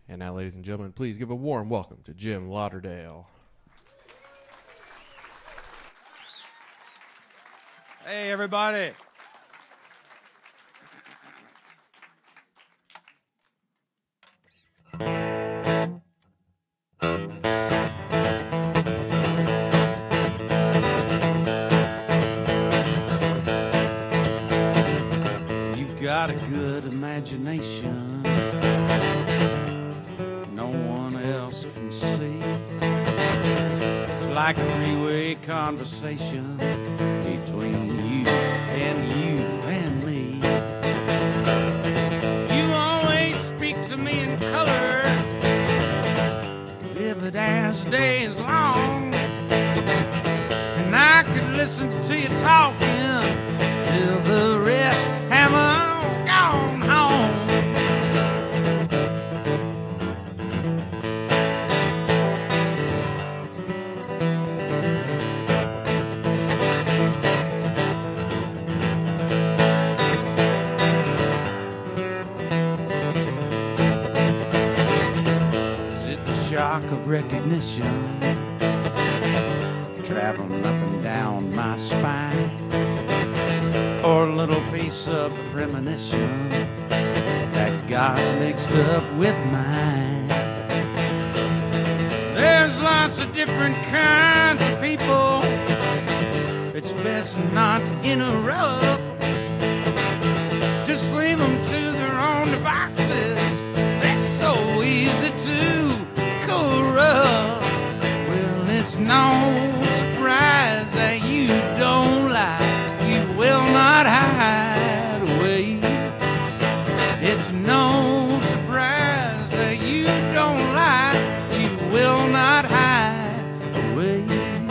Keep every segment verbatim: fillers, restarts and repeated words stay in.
And now, ladies and gentlemen, please give a warm welcome to Jim Lauderdale. Hey, everybody. You've got a good imagination no one else can see. It's like a three-way conversation between you and you and me. You always speak to me in color, vivid as the day is long, and I could listen to you talking till the rest have all gone home. Shock of recognition traveling up and down my spine, or a little piece of premonition that got mixed up with mine. There's lots of different kinds of people, it's best not to interrupt. Just leave them to their own devices, they're so easy to corrupt. Well, it's no surprise that you don't lie, you will not hide away. It's no surprise that you don't lie, you will not hide away.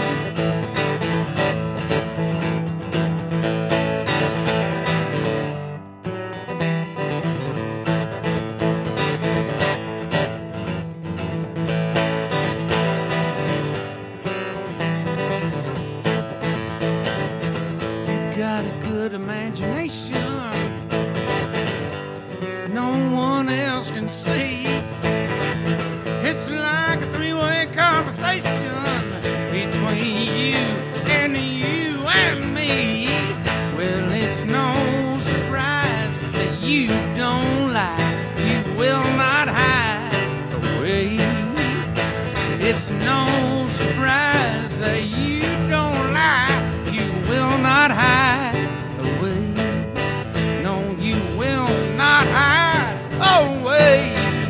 Imagination no one else can see. It's like a three-way conversation between you and you and me. Well, it's no surprise that you don't lie, you will not hide away. It's no surprise that you don't lie, you will not hide away. No, you will not hide away.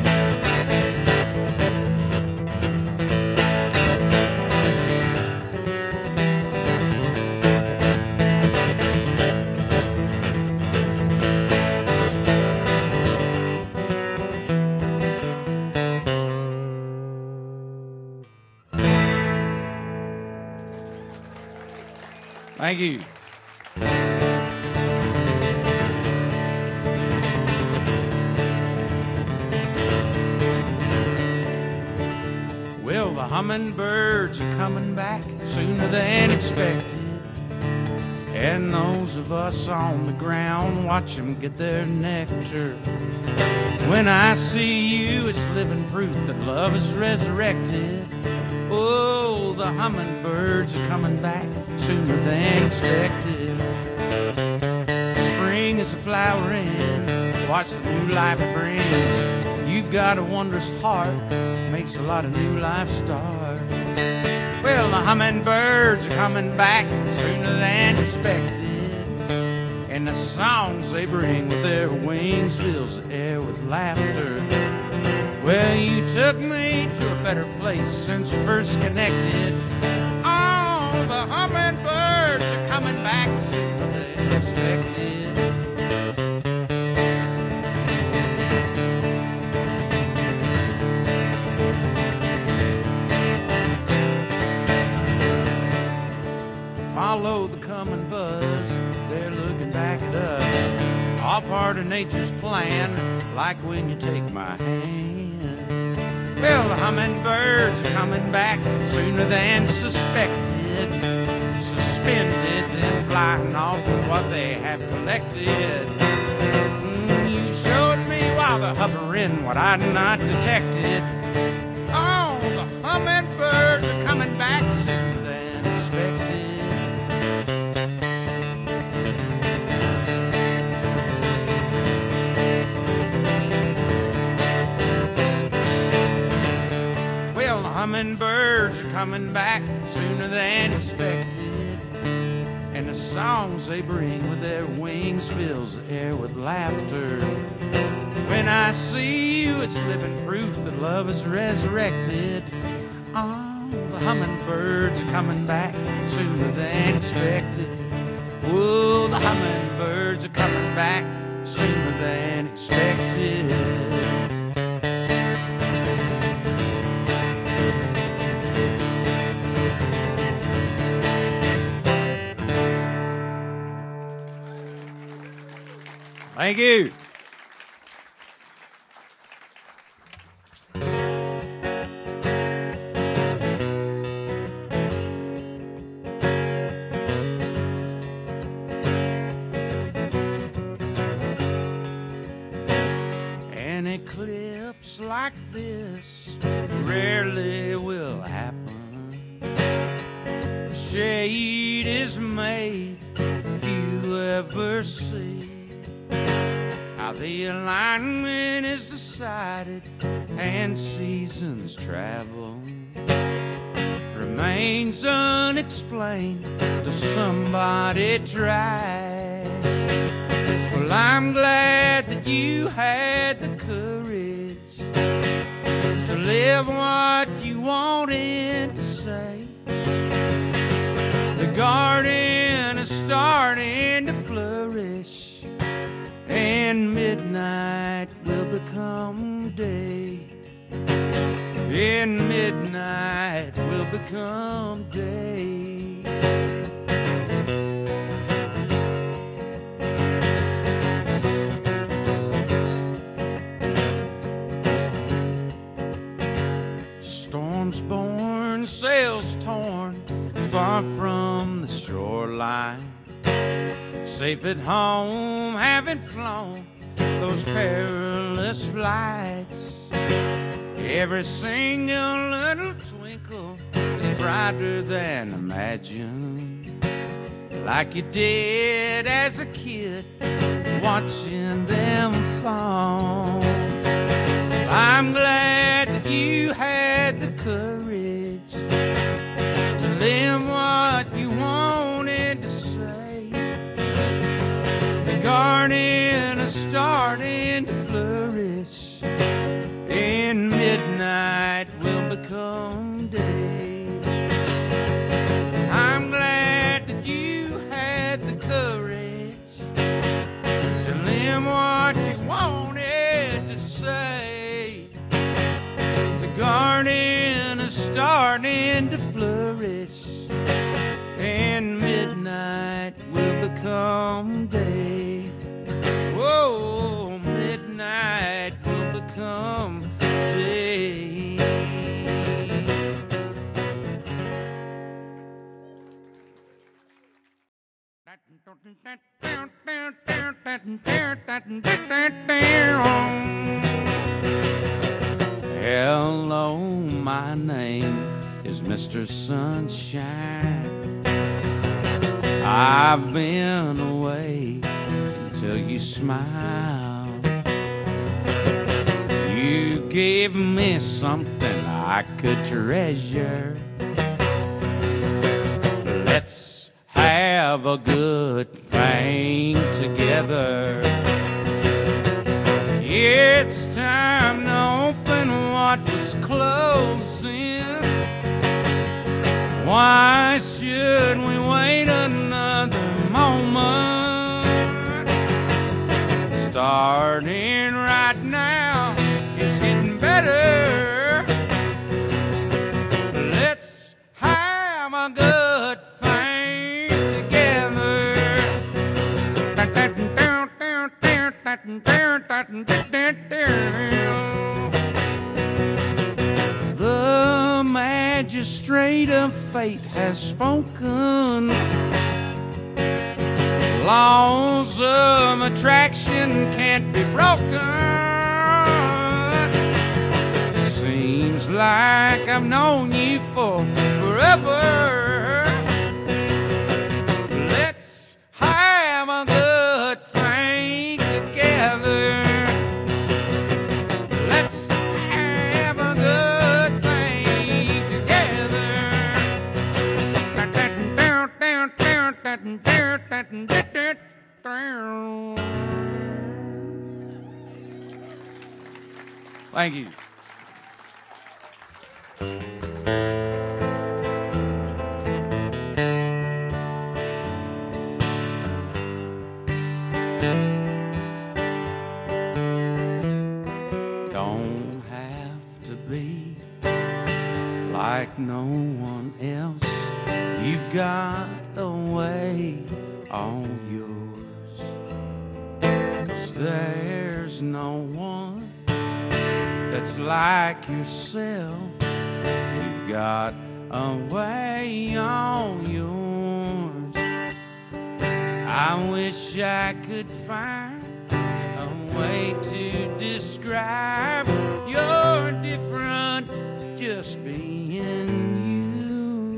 Thank you. Well, the hummingbirds are coming back sooner than expected, and those of us on the ground watch them get their nectar. When I see you, it's living proof that love is resurrected. Oh, the hummingbirds are coming back sooner than expected. Spring is a flowering, watch the new life it brings. You've got a wondrous heart, makes a lot of new life start. Well, the hummingbirds are coming back sooner than expected, and the songs they bring with their wings fills the air with laughter. Well, you took me to a better place since first connected. Oh, the hummingbirds are coming back sooner than expected. Follow the coming buzz, they're looking back at us. All part of nature's plan, like when you take my hand. Well, the hummingbirds are coming back sooner than suspected. Suspended, then flying off with what they have collected. Mm, you showed me why Ah, the hovering, what I'd not detected. Oh, the hummingbirds are coming back sooner than expected. Well, the hummingbirds are coming back sooner than expected. And the songs they bring with their wings fills the air with laughter. When I see you, it's living proof that love is resurrected. Oh, the hummingbirds are coming back sooner than expected. Whoa, the hummingbirds are coming back sooner than expected. Thank you. An eclipse like this rarely will happen. The shade is made, few ever see. How the alignment is decided and seasons travel remains unexplained till somebody tries. Well, I'm glad that you had the courage to live what you wanted to say. The garden is starting to flourish, and midnight will become day. And midnight will become day. Storms born, sails torn, far from the shoreline. Safe at home, having flown those perilous flights. Every single little twinkle is brighter than imagined, like you did as a kid, watching them fall. I'm glad that you had the courage to live what you wanted to say. The garden is starting to flourish, and midnight will become day. I'm glad that you had the courage to live what you wanted to say. The garden is starting to flourish, and midnight will become day. Whoa, midnight will become day. Hello, my name is Mister Sunshine. I've been away until you smiled. You gave me something I could treasure. Let's have a good thing together. It's time to open what was closing. Why should we wait another moment? Starting right now is getting better. Let's have a good thing together. The magistrate of fate has spoken. Laws of attraction can't be broken. like I've known you for forever. Let's have a good thing together. Let's have a good thing together. Thank you. Don't have to be like no one else. You've got a way all yours. 'Cause there's no one that's like yourself. You've got a way all yours. I wish I could find a way to describe your different just being you.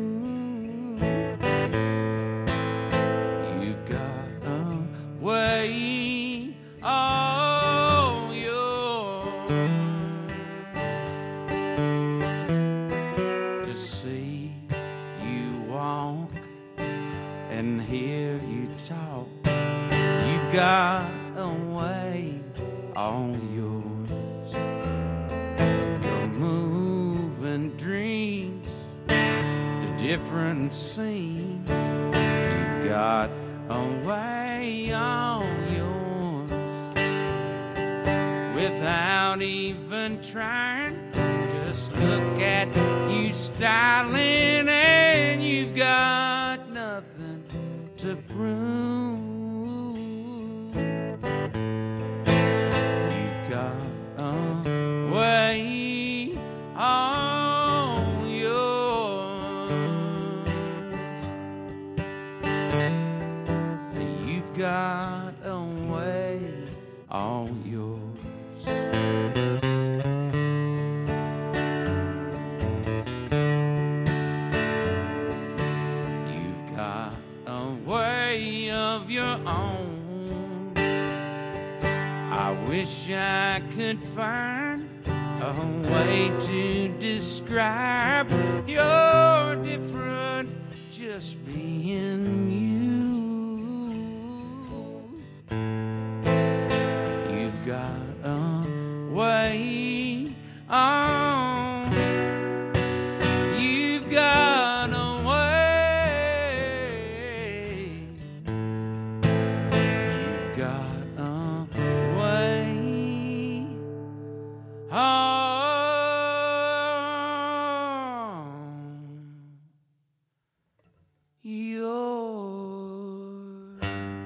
You've got a way all yours. To see you walk and hear you talk, you've got a way all yours. Your moving dreams to different scenes, you've got a way all yours. Without even trying, just look at you styling, and you've got nothing to prove. You've got a way all yours. You've got a way all yours. You've got a way of your own. I wish I could find a way to describe your different just being you. You've got a way on. You've got a way. You've got a way on yours.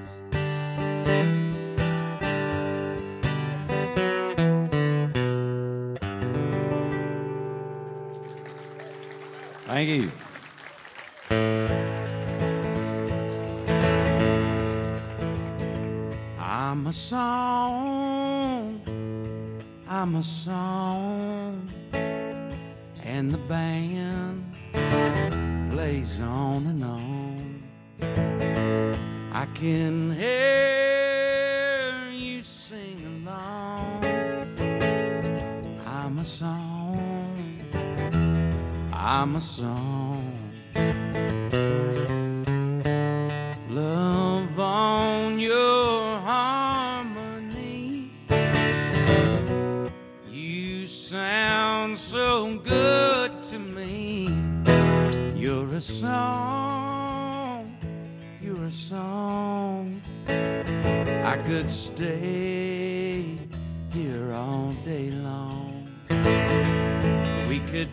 Thank you. I'm a song, I'm a song, and the band plays on and on. I can hear you sing along. I'm a song, I'm a song. Love on your harmony. You sound so good to me. You're a song, you're a song. I could stay here all day long. We could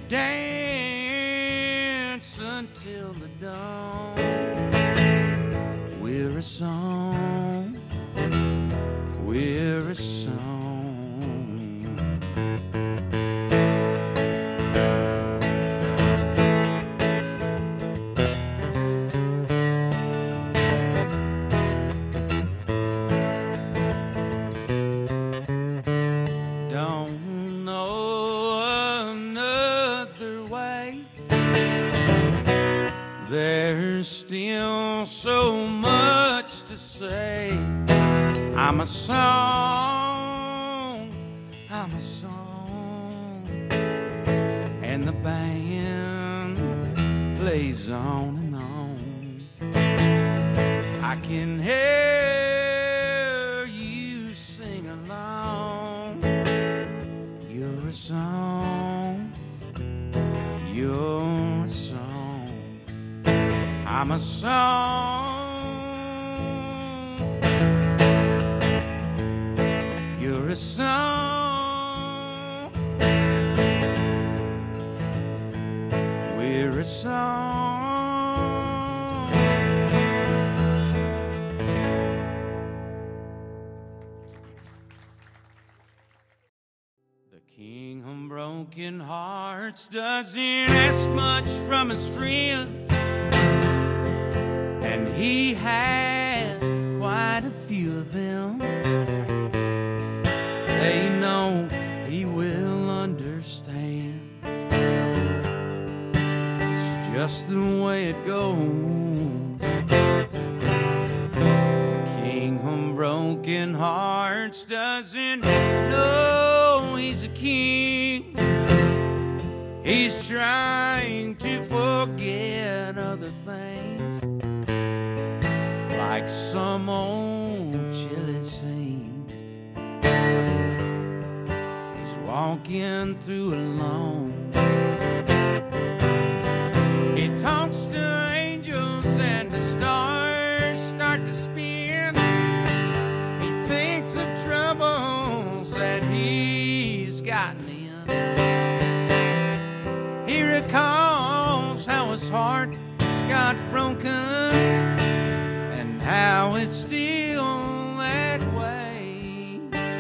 dance until the dawn. We're a song, we're a song. Don't know another there's still so much to say. I'm a song, I'm a song, and the band plays on and on. I can hear you sing along. You're a song, you're a song, I'm a song, you're a song, we're a song. The king of broken hearts doesn't ask much from his friends, and he has quite a few of them. They know he will understand. It's just the way it goes. The king of broken hearts doesn't know he's a king. He's trying to forget other things, like some old chilly scenes. He's walking through alone. He talks to angels and the stars start to spin. He thinks of troubles that he's gotten in. He recalls how his heart got broken and how it's still that way.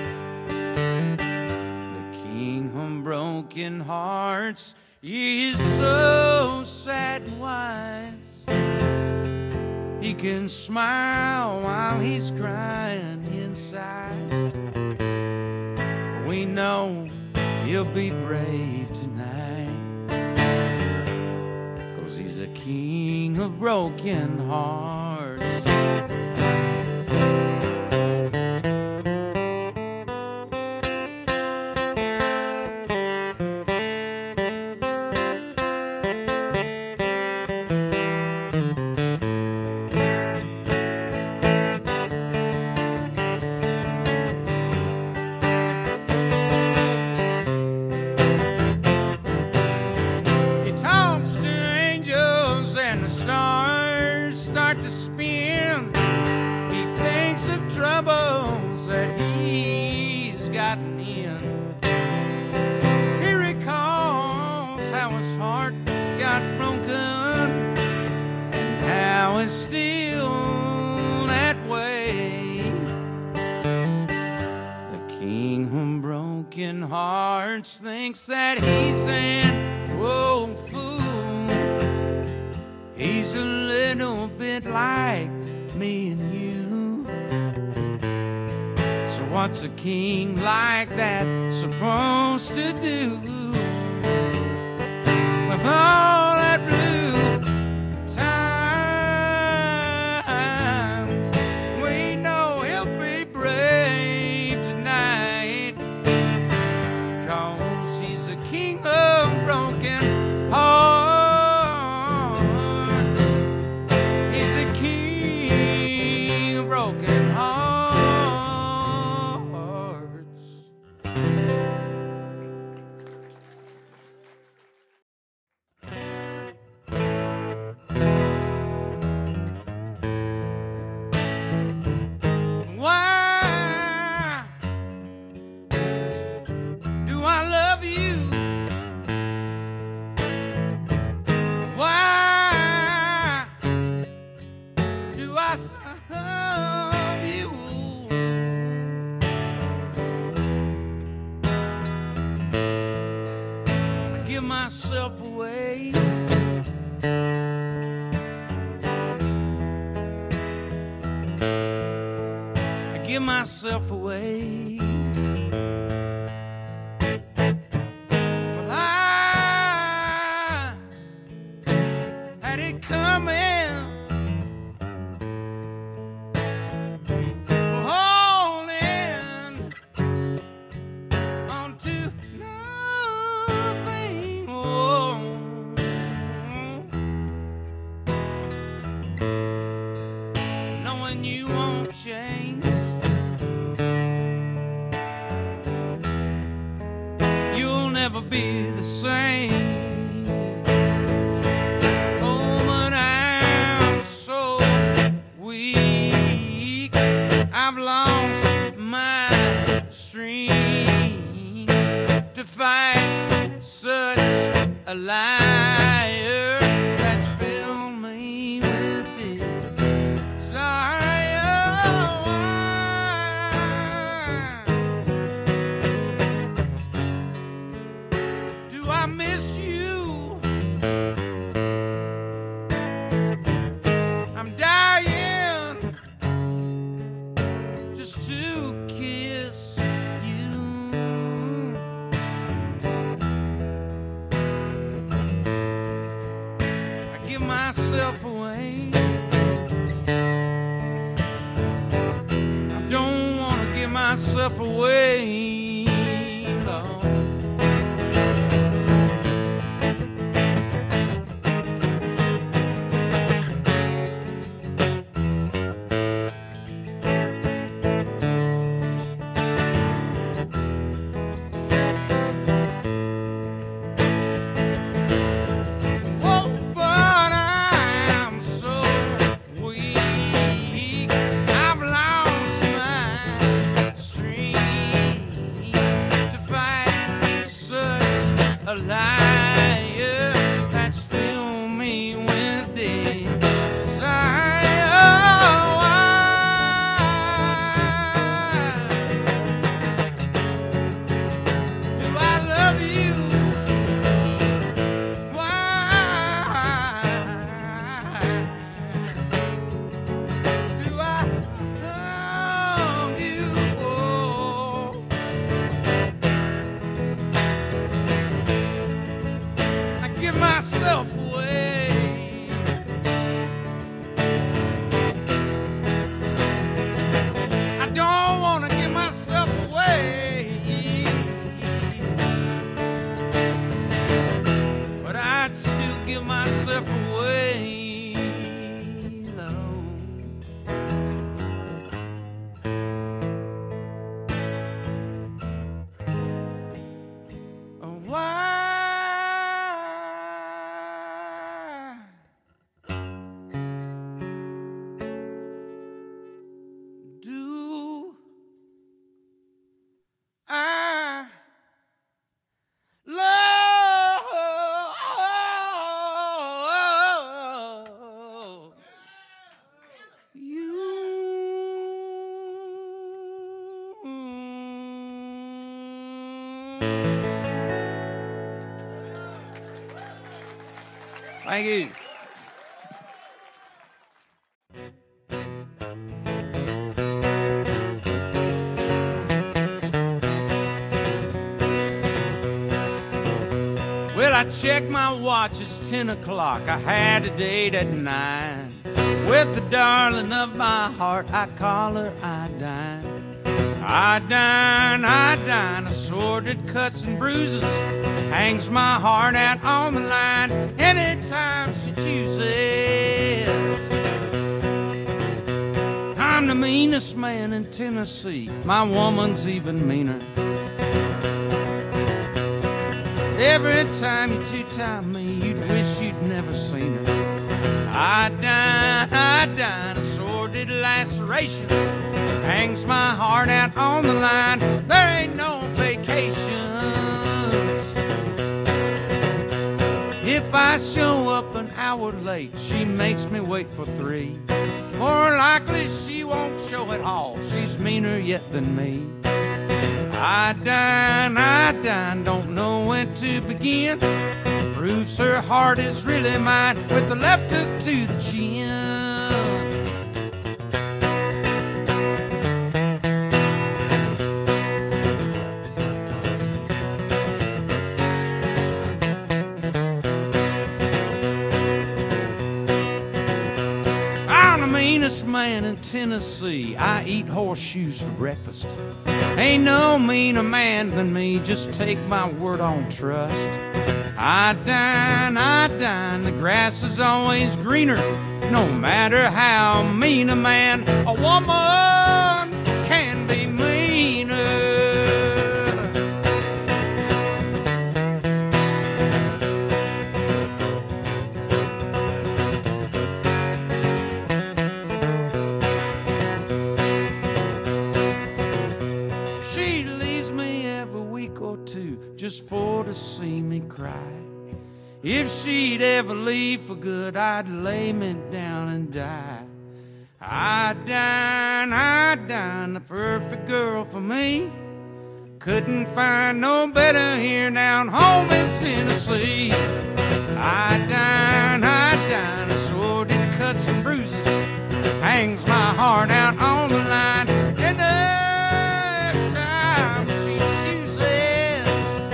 The king of broken hearts is so sad and wise. He can smile while he's crying inside. We know he'll be brave tonight, 'cause he's a king of broken hearts. Stars start to spin. He thinks of troubles that he's gotten in. He recalls how his heart got broken and how it's still that way. The king of broken hearts thinks that he's an old fool. He's a little bit like me and you. So what's a king like that supposed to do with all that blue time? We know he'll be brave tonight, 'cause he's a king of broken hearts. Myself away. I give myself away. Well, I had it coming never be the same. Oh, but I'm so weak, I've lost my strength to fight such a liar that's filled me with desire. Do I miss you? I'm dying just to kiss you. I give myself away. I don't want to give myself away, Lord. Oh, but I'm so weak, I've lost my strength to fight such a liar that's filled me with desire. Do I love you? Why do I love you? Oh, I give myself away. I don't want to give myself away, but I'd still give myself away, Lord. Oh, why do I love you? Thank you. Well, I checked my watch, it's ten o'clock. I had a date at nine with the darling of my heart. I call her Iodine. Iodine, Iodine, assorted cuts and bruises, hangs my heart out on the line anytime she chooses. I'm the meanest man in Tennessee, my woman's even meaner. Every time you two-time me, you'd wish you'd never seen her. Iodine, Iodine, assorted lacerations, hangs my heart out on the line. There ain't no vacations. If I show up an hour late, she makes me wait for three. More likely she won't show at all. She's meaner yet than me. Iodine, Iodine, don't know when to begin. Proves her heart is really mine with the left hook to the chin. I'm the meanest man in Tennessee. I eat horseshoes for breakfast. Ain't no meaner man than me, just take my word on trust. Iodine, Iodine, the grass is always greener. No matter how mean a man, a woman can be meaner. seen me cry. If she'd ever leave for good, I'd lay me down and die. I'd die, I'd die, the perfect girl for me. Couldn't find no better here down home in Tennessee. I'd die, I'd die, the sordid cuts and bruises hangs my heart out on the line. And every time she chooses,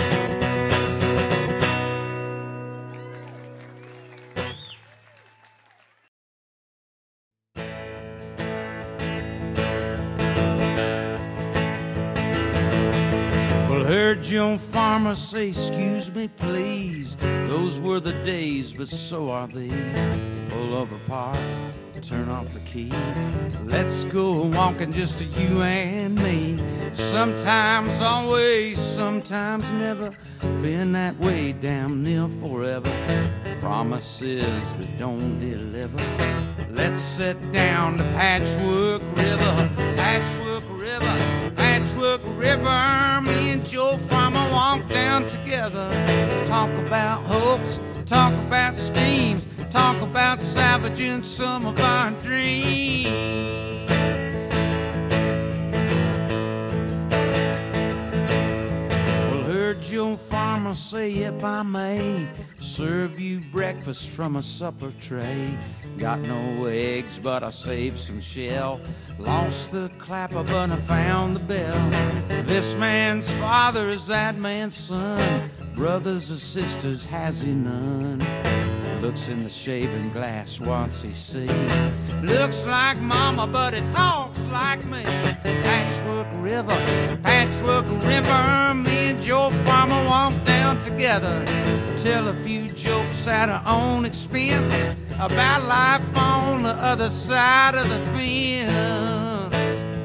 well, heard your farmer say, excuse me, please. Those were the days, but so are these. Pull over, park, turn off the key. Let's go walking, just you and me. Sometimes always, sometimes never. Been that way damn near forever. Promises that don't deliver. Let's sit down to Patchwork River. Patchwork River, Patchwork River. Me and Joe Farmer walk down together. Talk about hopes, talk about schemes, talk about salvaging some of our dreams. Well, heard your farmer say, if I may, serve you breakfast from a supper tray. Got no eggs, but I saved some shell. Lost the clapper, but I found the bell. This man's father is that man's son. Brothers or sisters, has he none? Looks in the shaving glass, what's he see? Looks like mama, but it talks like me. Patchwork River, Patchwork River. Me and Joe Farmer walk down together. Tell a few jokes at our own expense about life on the other side of the fence.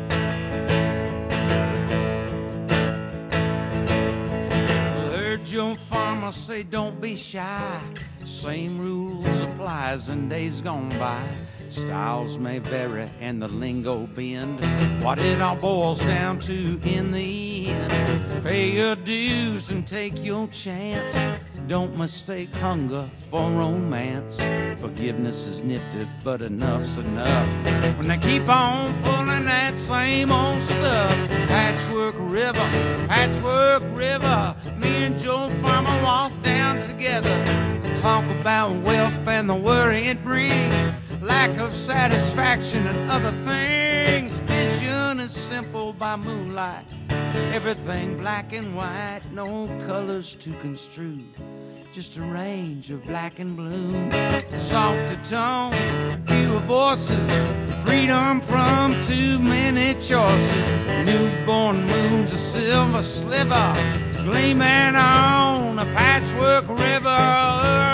Heard your farmer say, don't be shy. Same rules applies in days gone by. Styles may vary and the lingo bend. What it all boils down to in the end, pay your dues and take your chance. Don't mistake hunger for romance. Forgiveness is nifty, but enough's enough when they keep on pulling that same old stuff. Patchwork River, Patchwork River. Me and Joe Farmer walk down together. Talk about wealth and the worry it brings, lack of satisfaction and other things. Vision is simple by moonlight, everything black and white, no colors to construe, just a range of black and blue. Softer tones, fewer voices, freedom from too many choices. Newborn moon's a silver sliver, gleaming on a Patchwork River.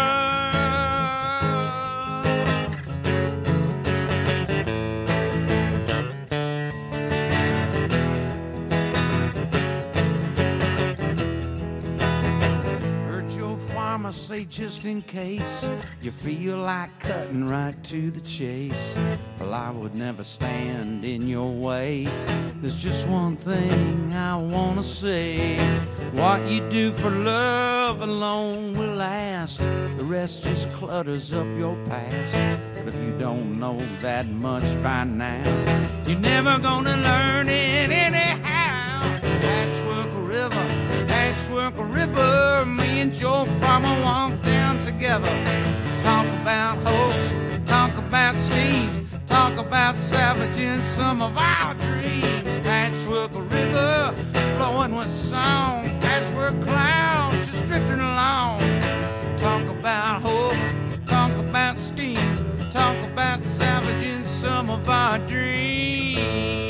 I'ma say, just in case you feel like cutting right to the chase, well, I would never stand in your way. There's just one thing I wanna say. What you do for love alone will last. The rest just clutters up your past. But if you don't know that much by now, you're never gonna learn it anyhow. Patchwork River, Patchwork River. Me and Joe Farmer walk down together. Talk about hopes, talk about schemes, talk about salvaging some of our dreams. Patchwork River, flowing with song. Patchwork clouds just drifting along. Talk about hopes, talk about schemes, talk about salvaging some of our dreams.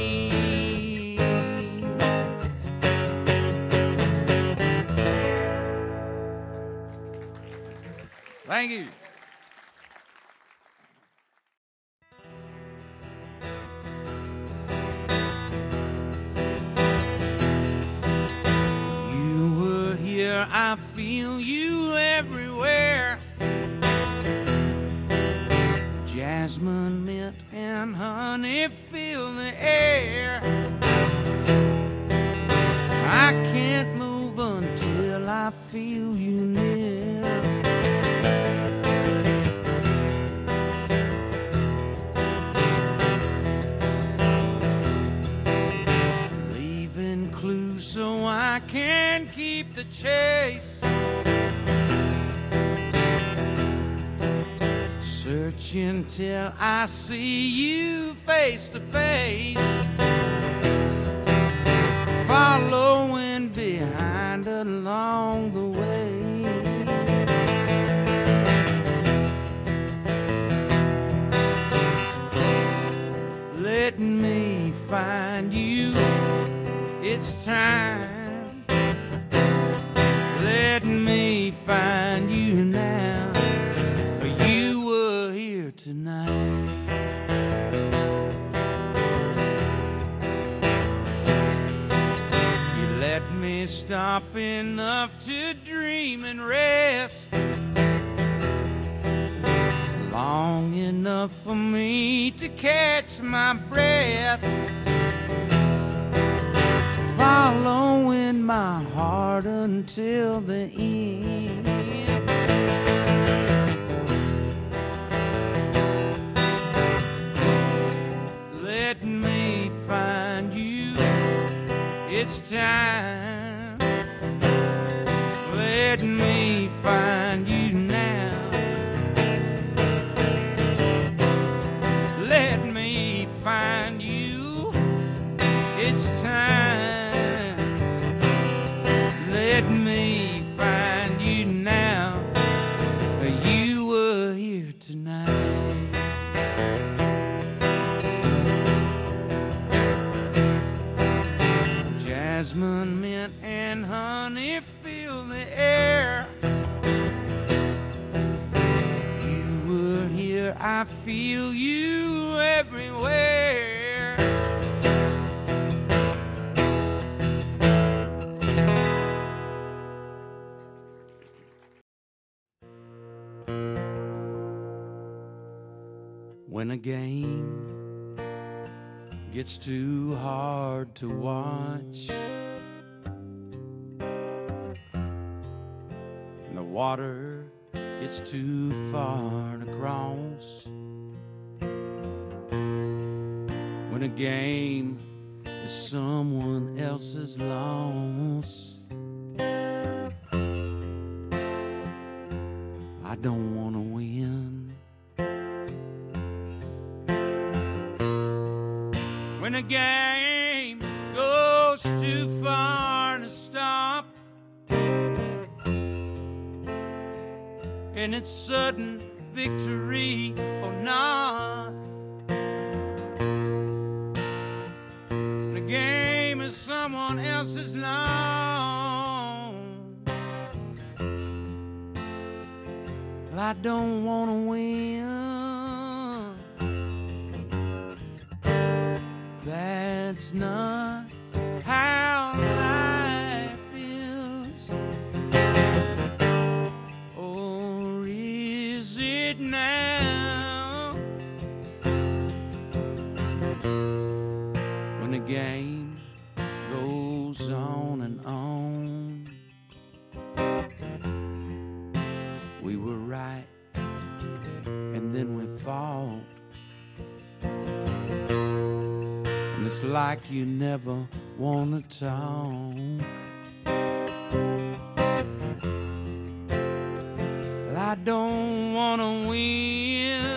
Thank you. You were here, I feel you everywhere. Jasmine, mint, and honey fill the air. I can't move until I I feel you near. Leaving clues so I can keep the chase. Searching till I see you face to face. Following behind along the way. Let me find you, it's time. Let me find you now. You were here tonight. Let me stop enough to dream and rest, long enough for me to catch my breath, following my heart until the end. Let me find you, it's time. Let me find you now. Let me find you, it's time. Let me find you now. You were here tonight. Jasmine, mint, and honey fill the air. You were here, I feel you everywhere. When a game gets too hard to watch, and the water gets too far to cross, when a game is someone else's loss, I don't want to win. When a game goes too far to stop, and it's sudden victory or not, when a game is someone else's loss, well, I don't want to win. That's not how life is. Or is it now? When the game goes on and on, we were right and then we fought. It's like you never wanna talk. Well, I don't wanna win.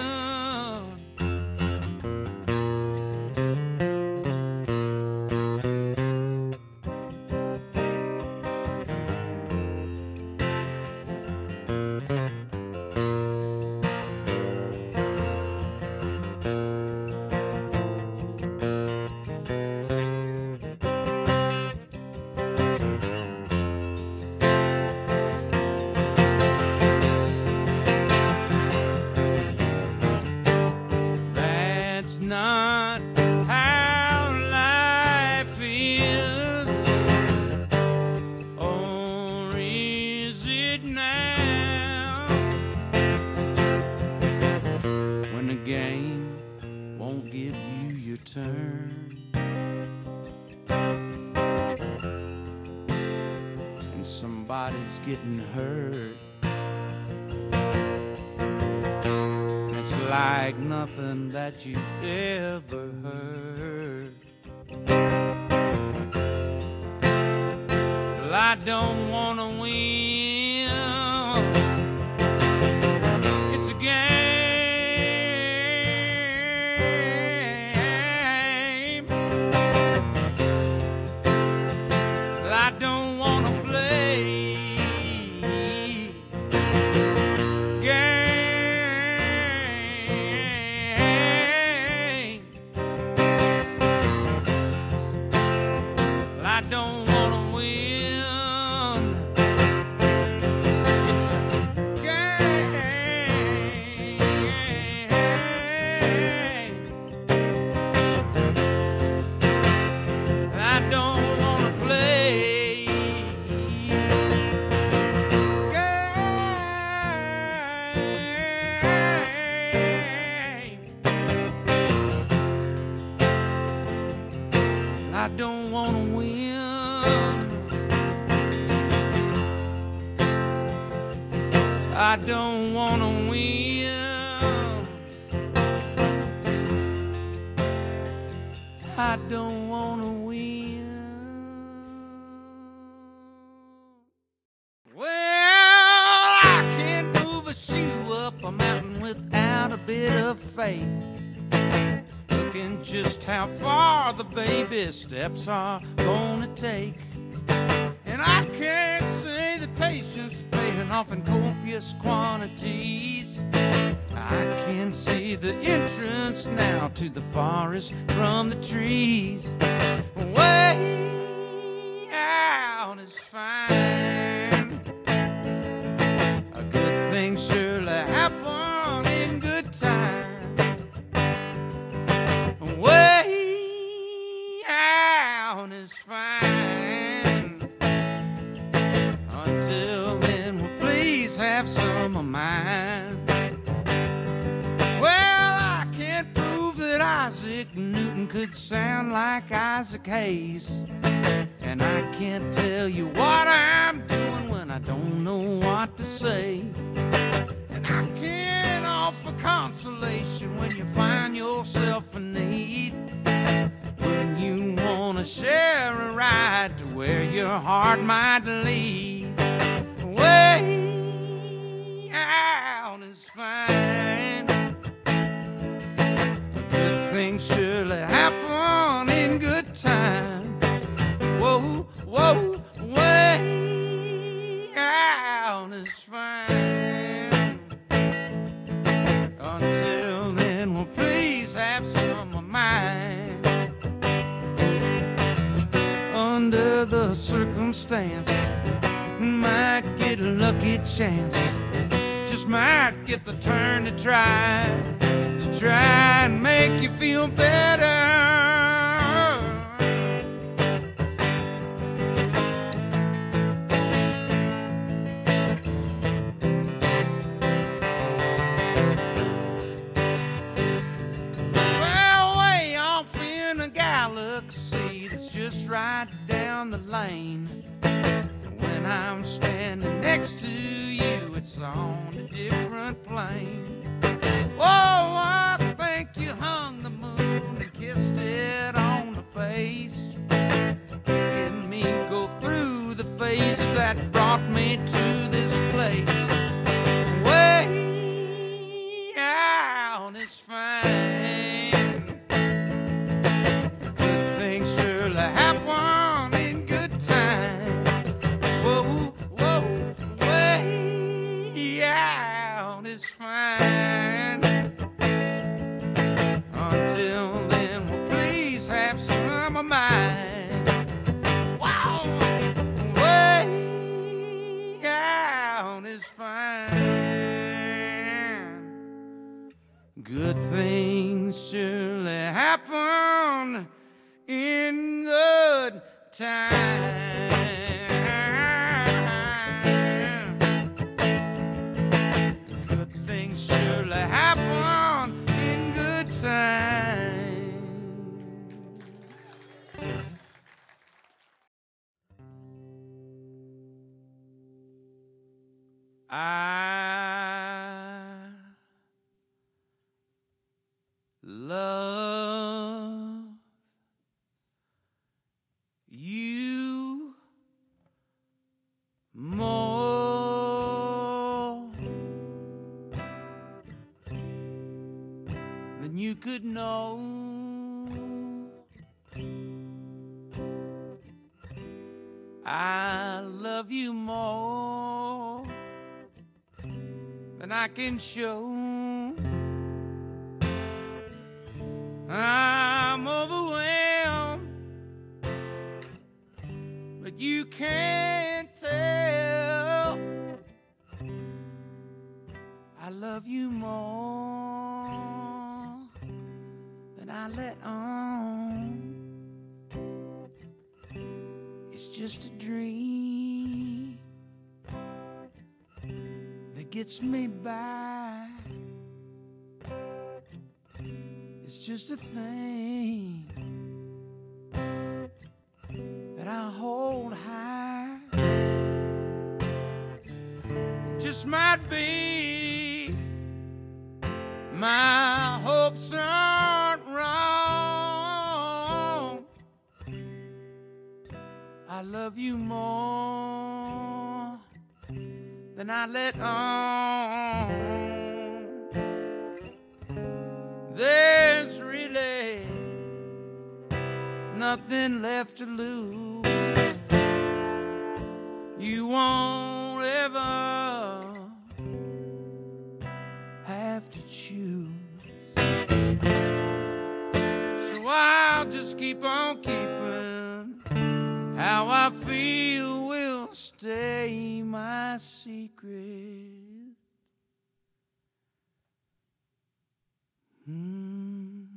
Not how life is, or is it now? When the game won't give you your turn, and somebody's getting hurt. It's like nothing that you've ever heard. Well, I don't wanna win. It's a game. Well, I don't wanna play game. Well, I don't wanna win. It's a game. I don't wanna play game. I don't wanna win. I don't wanna win. I don't wanna win. Well, I can't move a shoe up a mountain without a bit of faith. Looking just how far the baby steps are gonna take. And I can't say that patience is paying off in copious quantities. I can see the entrance now to the forest from the trees. Way out is fine. A good thing surely happen in good time. Way out is fine. Until then, well, please have some of mine. Well, I can't prove that Isaac Newton could sound like Isaac Hayes. And I can't tell you what I'm doing when I don't know what to say. And I can't offer consolation when you find yourself in need. When you wanna share a ride to where your heart might lead. Way out is fine. Good things surely happen in good time. Whoa, whoa, way out is fine. Until then, well, please have some of mine. Under the circumstance, might get a lucky chance. Just might get the turn to try, to try and make you feel better. Well, way off in a galaxy that's just right down the lane. When I'm standing next to you, it's on a different plane. Oh, I think you hung the moon and kissed it on the face, making me go through the phases that brought me to this place. Way out is fine. Good things surely happen in good time. Whoa, whoa, way out is fine. Until then, well, please have some of mine. Wow, way out is fine. Good things surely happen in good time. Good things surely happen in good time. I love you more than you could know. I love you more than I can show. I'm overwhelmed, but you can't tell. I love you more than I let on. It's just a dream that gets me by. It's just a thing that I hold high. It just might be my hopes aren't wrong. I love you more than I let on. There's really nothing left to lose. You won't ever have to choose. So I'll just keep on keeping. How I feel will stay my secret. Mm.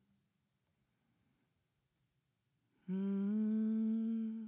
Mm.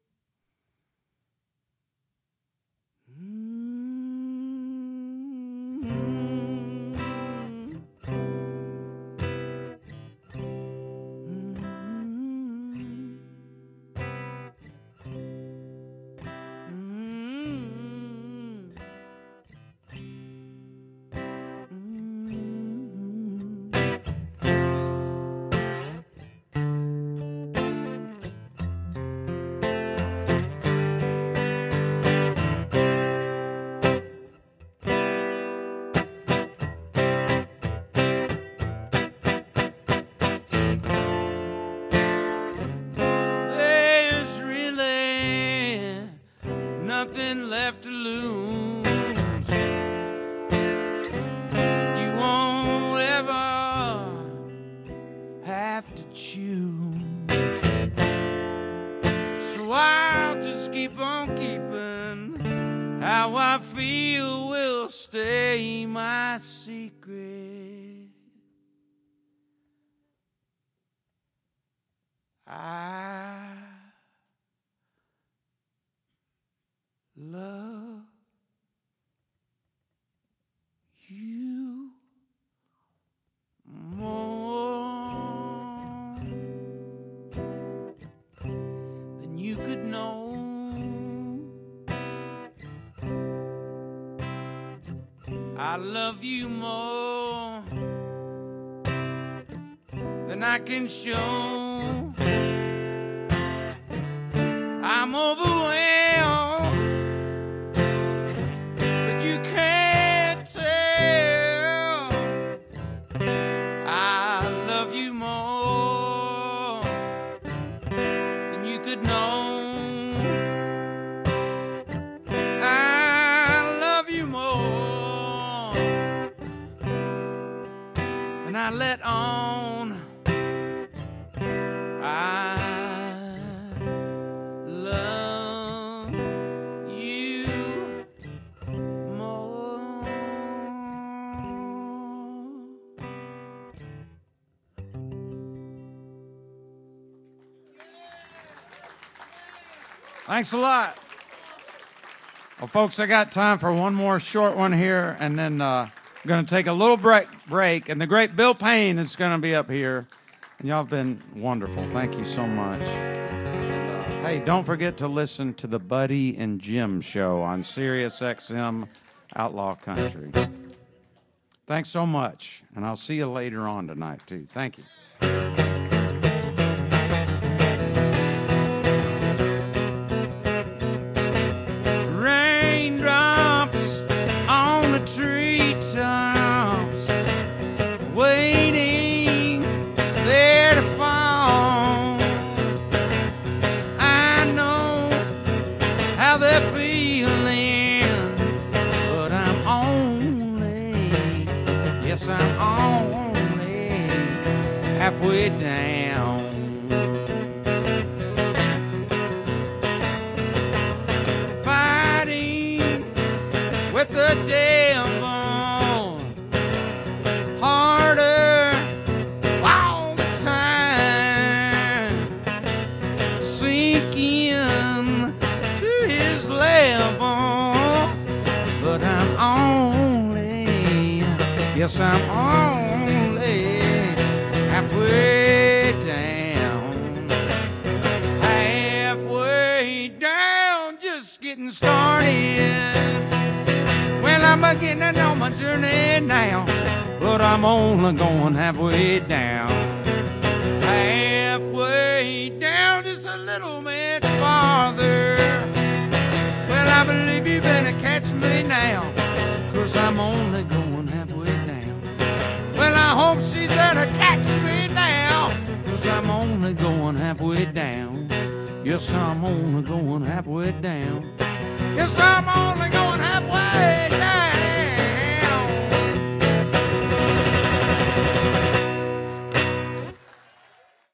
Nothing left to lose. You won't ever have to choose. So I'll just keep on keeping. How I feel will stay my secret. I love you more than you could know. I love you more than I can show. I'm overwhelmed, but you can't tell. I love you more than you could know. I love you more than I let on. I love you more. Thanks a lot. Well, folks, I got time for one more short one here, and then uh, I'm going to take a little break, break, and the great Bill Payne is going to be up here. And y'all have been wonderful. Thank you so much. And, uh, hey, don't forget to listen to the Buddy and Jim show on Sirius X M outlaw country. Thanks so much, and I'll see you later on tonight, too. Thank you. Raindrops on the treetops, waiting there to fall. I know how they're feeling, but I'm only, yes, I'm only halfway down. Fighting with the devil harder all the time, sinking to his level, but I'm only, yes, I'm only halfway down, halfway down, just getting started. Well, I'm beginning on my journey now, but I'm only going halfway down, halfway down, just a little bit farther. Well, I believe you better catch me now, 'cause I'm only going halfway down. Well, I hope she's there to catch me now, 'cause I'm only going halfway down. Yes, I'm only going halfway down. Yes, I'm only